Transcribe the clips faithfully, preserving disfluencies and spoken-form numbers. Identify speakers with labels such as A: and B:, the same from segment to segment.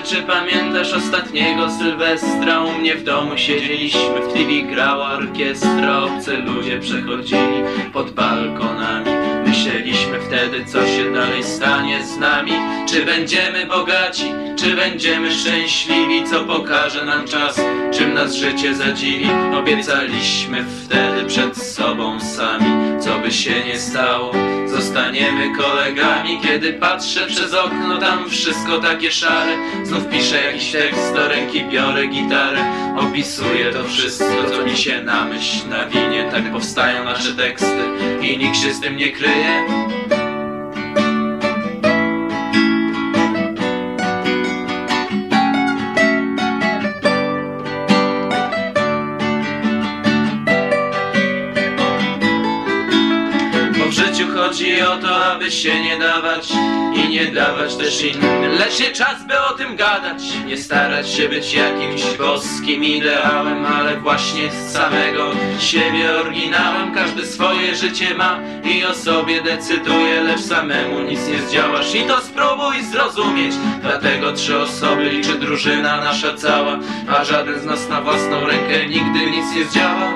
A: czy pamiętasz ostatniego Sylwestra? U mnie w domu siedzieliśmy, w T V grała orkiestra. Obcy ludzie przechodzili pod balkonami. Myśleliśmy wtedy, co się dalej stanie z nami. Czy będziemy bogaci, czy będziemy szczęśliwi? Co pokaże nam czas, czym nas życie zadziwi? Obiecaliśmy wtedy przed sobą sami, co by się nie stało, zostaniemy kolegami. Kiedy patrzę przez okno, tam wszystko takie szare. Znów piszę jakiś tekst, do ręki biorę gitarę. Opisuję to wszystko, co mi się na myśl nawinie. Tak powstają nasze teksty i nikt się z tym nie kryje. Bo w życiu chodzi o to, aby się nie dawać i nie dawać też innym. Lecz nie czas, by o tym gadać. Nie starać się być jakimś boskim ideałem, ale właśnie z samego siebie oryginałem. Każdy swoje życie ma i o sobie decyduje, lecz samemu nic nie zdziałasz. I to spróbuj zrozumieć. Dlatego trzy osoby liczy drużyna nasza cała, a żaden z nas na własną rękę nigdy nic nie zdziałał.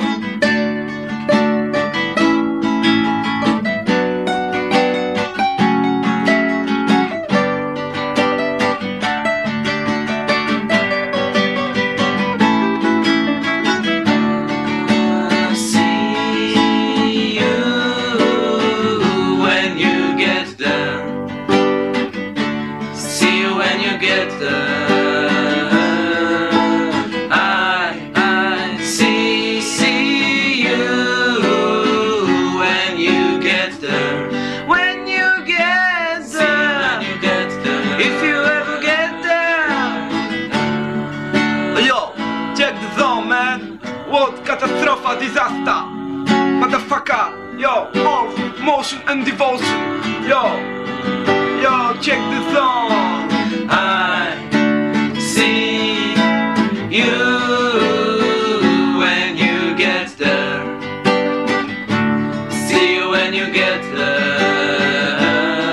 A: Get there, I, I see, see you when you get there. When you get there, when you get there, if you ever get there.
B: Yo, check the zone, man. What catastrophe, disaster, motherfucker. Yo, all motion and devotion. Yo, yo, check the zone.
A: I see you when you get there. See you when you get there.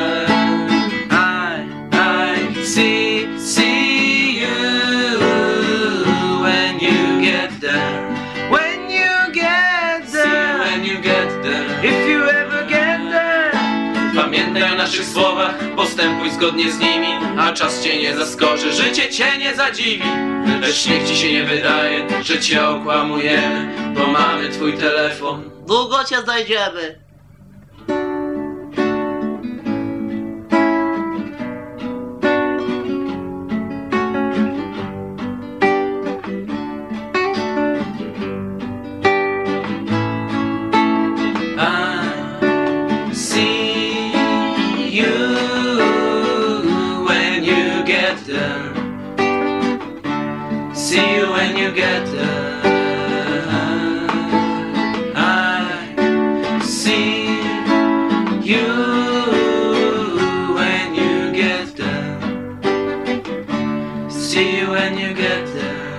A: I, I see, see you when you get there. When you get there, when you get there, if you ever get there. Pamiętaj o naszych słowach, postępuj zgodnie z nimi, a czas cię nie zaskoczy, życie cię nie zadziwi. Lecz niech ci się nie wydaje, że cię okłamujemy, bo mamy twój telefon.
C: Długo cię znajdziemy.
A: I see you when you get there. See you when you get there. I see you when you get there. See you when you get there.